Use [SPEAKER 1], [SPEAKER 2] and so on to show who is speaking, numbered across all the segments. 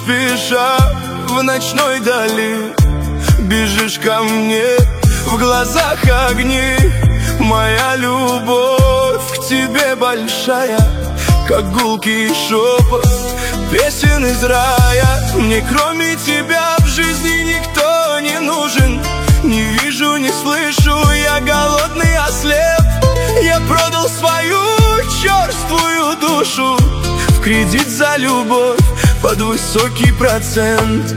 [SPEAKER 1] спеша в ночной дали, бежишь ко мне, в глазах огни. Моя любовь к тебе большая, как гулкий шепот песен из рая. Мне кроме тебя в жизни никто не нужен. Не вижу, не слышу, я голодный, ослеп. Я продал свою черствую душу в кредит за любовь под высокий процент.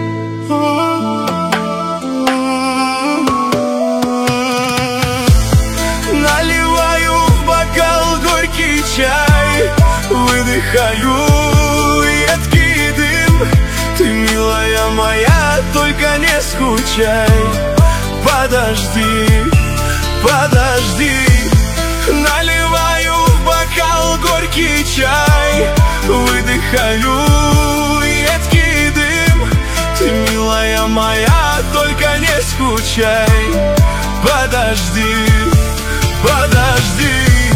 [SPEAKER 1] Наливаю в бокал горький чай, выдыхаю едкий дым. Ты, милая моя, только не скучай. Подожди, подожди. Наливаю в бокал горький чай, выдыхаю едкий дым. Ты, милая моя, только не скучай. Подожди, подожди.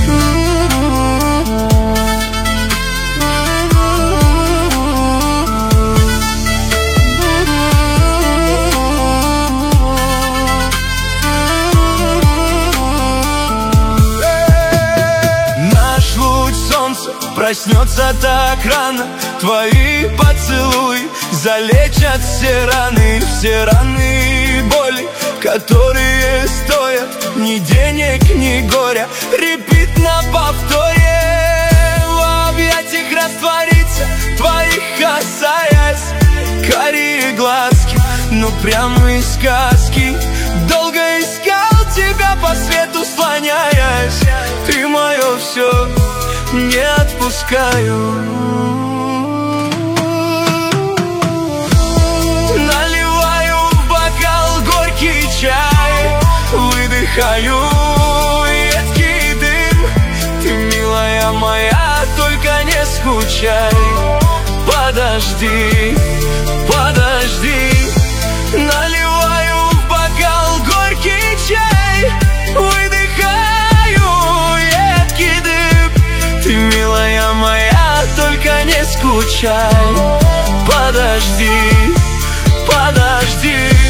[SPEAKER 1] Проснется так рано, твои поцелуи залечат все раны и боли, которые стоят ни денег, ни горя. Репит на повторе, в объятиях раствориться, твоих касаясь. Карие глазки, ну прямо из сказки. Долго искал тебя по свету слоняясь. Ты мое все, не отпускаю. Наливаю в бокал горький чай, выдыхаю едкий дым. Ты, милая моя, только не скучай. Подожди, подожди. Наливаю в бокал горький чай, выдыхаю едкий дым. Ты, милая моя, только не скучай. Подожди, подожди.